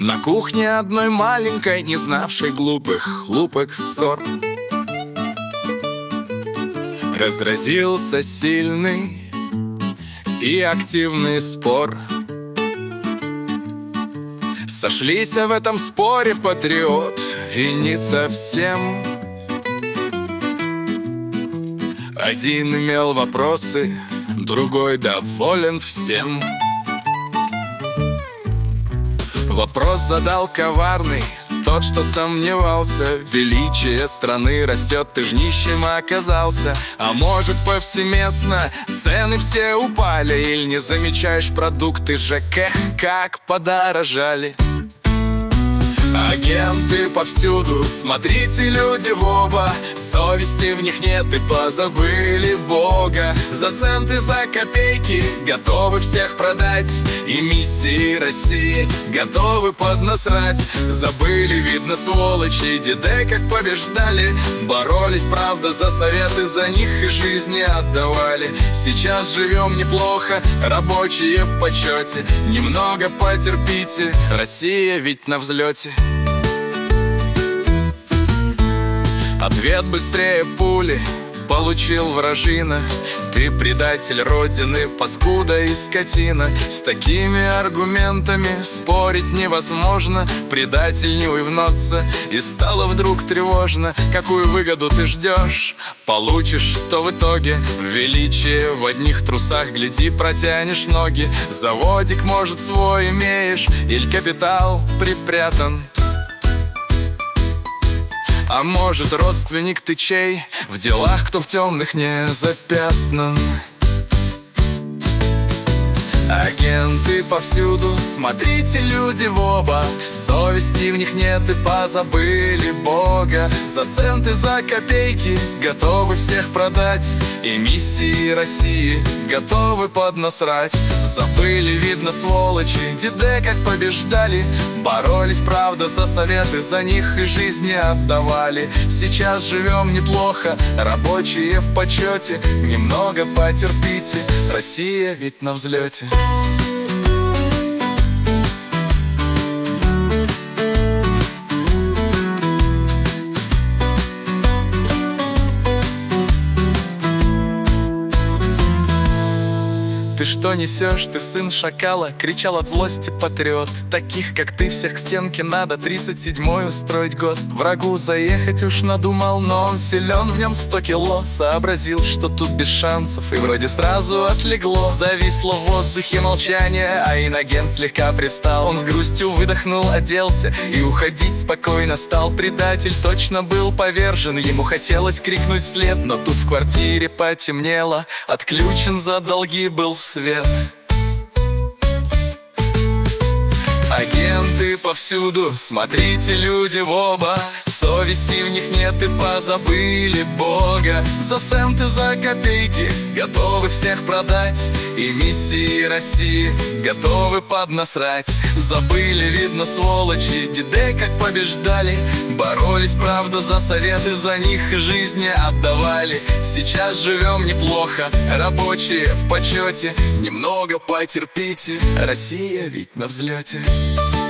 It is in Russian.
На кухне одной маленькой, не знавшей глупых ссор, разразился сильный и активный спор. Сошлись в этом споре патриот и не совсем. Один имел вопросы, другой доволен всем. Вопрос задал коварный тот, что сомневался. Величие страны растет, ты ж нищим оказался. А может, повсеместно цены все упали? Или не замечаешь, продукты ЖК как подорожали? Агенты повсюду, смотрите, люди в оба. Совести в них нет и позабыли Бога. За центы, за копейки готовы всех продать. И миссии России готовы поднасрать. Забыли, видно, сволочи, деды как побеждали. Боролись, правда, за советы, за них и жизни отдавали. Сейчас живем неплохо, рабочие в почете. Немного потерпите, Россия ведь на взлете. Ответ быстрее пули получил вражина: ты предатель Родины, паскуда и скотина. С такими аргументами спорить невозможно. Предатель не уйвнется, и стало вдруг тревожно. Какую выгоду ты ждешь, получишь, что в итоге? Величие в одних трусах, гляди, протянешь ноги. Заводик, может, свой имеешь, или капитал припрятан. А может, родственник ты чей, в делах кто в темных не запятнан. Агенты повсюду, смотрите, люди в оба. Совести в них нет и позабыли Бога. За центы, за копейки готовы всех продать. И миссии России готовы поднасрать. Забыли, видно, сволочи, деды как побеждали. Боролись, правда, за советы, за них и жизни отдавали. Сейчас живем неплохо, рабочие в почете. Немного потерпите, Россия ведь на взлете. Ты что несешь, ты сын шакала? Кричал от злости патриот. Таких, как ты, всех к стенке надо 37-й устроить год. Врагу заехать уж надумал, но он силен, в нем 100 кило. Сообразил, что тут без шансов, и вроде сразу отлегло. Зависло в воздухе молчание, а инагент слегка привстал. Он с грустью выдохнул, оделся и уходить спокойно стал. Предатель точно был повержен, ему хотелось крикнуть вслед. Но тут в квартире потемнело, отключен за долги был свет. Агенты повсюду, смотрите, люди в оба. Совести в них нет и позабыли Бога. За центы, за копейки готовы всех продать. И миссии России готовы поднасрать. Забыли, видно, сволочи, деды как побеждали. Боролись, правда, за советы, за них и жизни отдавали. Сейчас живем неплохо, рабочие в почете. Немного потерпите, Россия ведь на взлете.